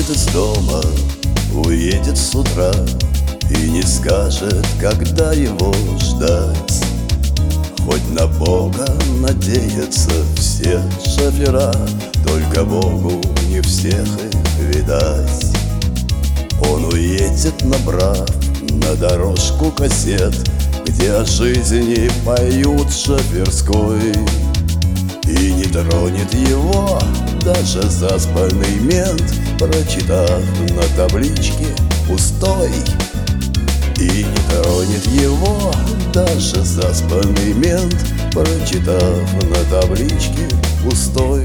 выйдет из дома, уедет с утра и не скажет, когда его ждать. Хоть на Бога надеются все шофера, только Богу не всех их видать. Он уедет, набрав на дорожку кассет, где о жизни поют шоферской. И не тронет его даже заспанный мент, прочитав на табличке «пустой». И не тронет его даже заспанный мент, прочитав на табличке «пустой».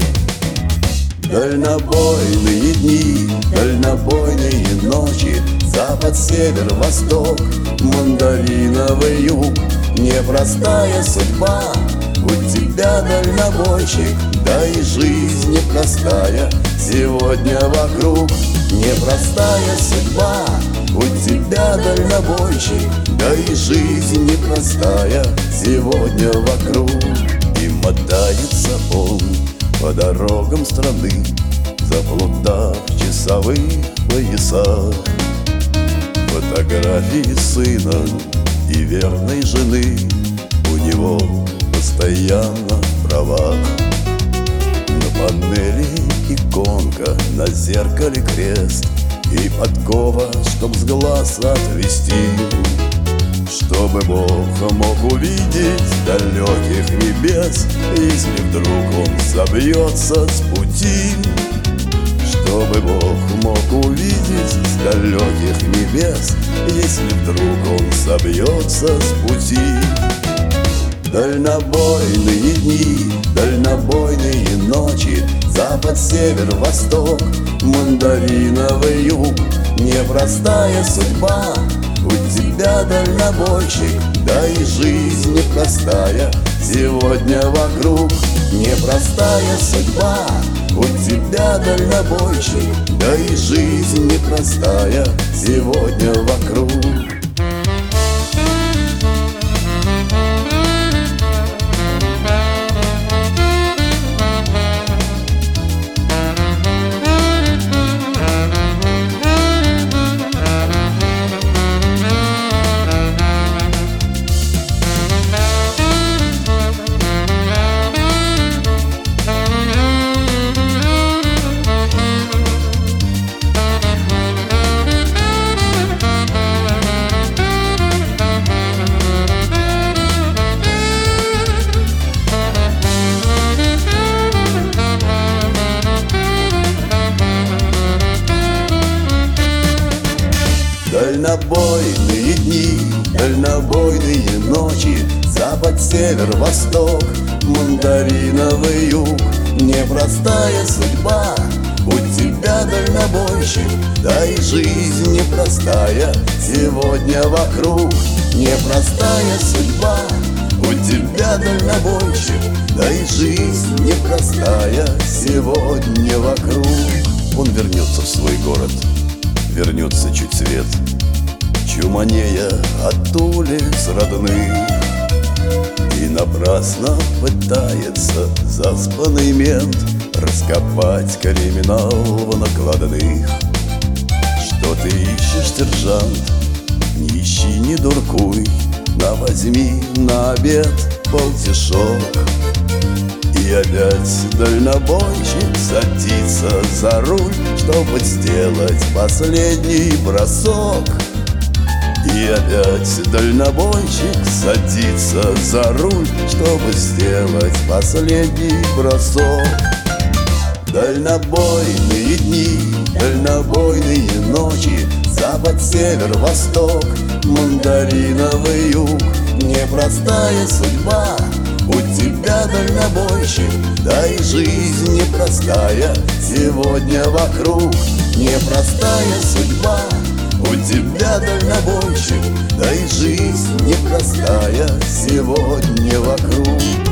Дальнобойные дни, дальнобойные ночи, запад, север, восток, мандариновый юг. Непростая судьба у тебя, дальнобойщик, да и жизнь непростая сегодня вокруг. Непростая судьба у тебя, дальнобойщик, да и жизнь непростая сегодня вокруг. И мотается он по дорогам страны, заплутав в часовых поясах. Фотографии сына и верной жены у него постоянно в правах. На панели иконка, на зеркале крест и подкова, чтоб с глаз отвести, чтобы Бог мог увидеть далеких небес, если вдруг он собьется с пути. Чтобы Бог мог увидеть с далеких небес, если вдруг он собьется с пути. Дальнобойные дни, дальнобойные ночи, запад, север, восток, мандариновый юг. Непростая судьба у тебя, дальнобойщик, да и жизнь непростая сегодня вокруг. Непростая судьба у тебя, дальнобойщик, да и жизнь непростая сегодня вокруг. Дальнобойные дни, дальнобойные ночи, запад, север, восток, мандариновый юг. Непростая судьба у тебя, дальнобойщик, да и жизнь непростая сегодня вокруг. Непростая судьба у тебя, дальнобойщик, да и жизнь непростая сегодня вокруг. Он вернется в свой город, вернется чуть свет, чуманея от улиц родных. И напрасно пытается заспанный мент раскопать криминал в накладных. Что ты ищешь, сержант? Не ищи, не дуркуй, на возьми на обед полтишок. И опять дальнобойщик садится за руль, чтобы сделать последний бросок. И опять дальнобойщик садится за руль, чтобы сделать последний бросок. Дальнобойные дни, дальнобойные ночи, запад, север, восток, мандариновый юг. Непростая судьба у тебя, дальнобойщик, да и жизнь непростая сегодня вокруг. Непростая судьба у тебя, дальнобойщик, да и жизнь непростая сегодня вокруг.